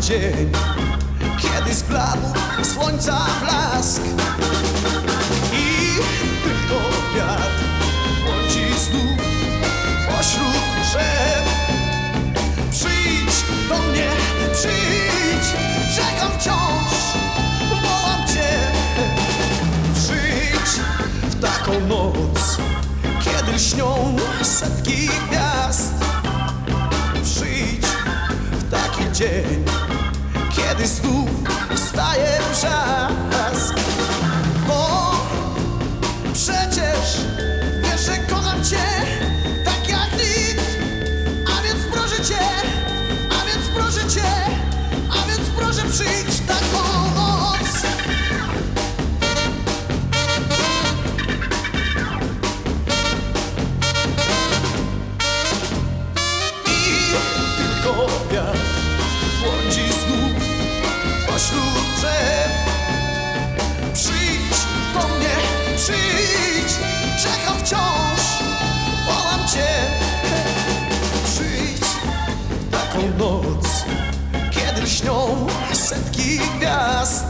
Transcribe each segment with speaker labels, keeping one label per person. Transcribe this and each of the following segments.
Speaker 1: dzień, kiedy zbladł słońca blask i tylko wiatr błądzi znów pośród drzew. Przyjdź do mnie, przyjdź, czekam wciąż, wołam cię. Przyjdź w taką noc, kiedy śnią setki gwiazd. Przyjdź w taki dzień, kiedy znów wstaje brzask. Bo przecież wiesz, że kocham cię tak jak nikt. A więc proszę cię, a więc proszę cię, a więc proszę przyjdź taką noc. I tylko wiatr błądzi znów pośród drzew. Przyjdź do mnie, przyjdź, czekam wciąż, wołam cię. Przyjdź w taką noc, kiedy śnią setki gwiazd.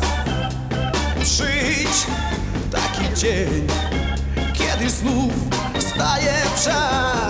Speaker 1: Przyjdź w taki dzień, kiedy znów wstaje brzask.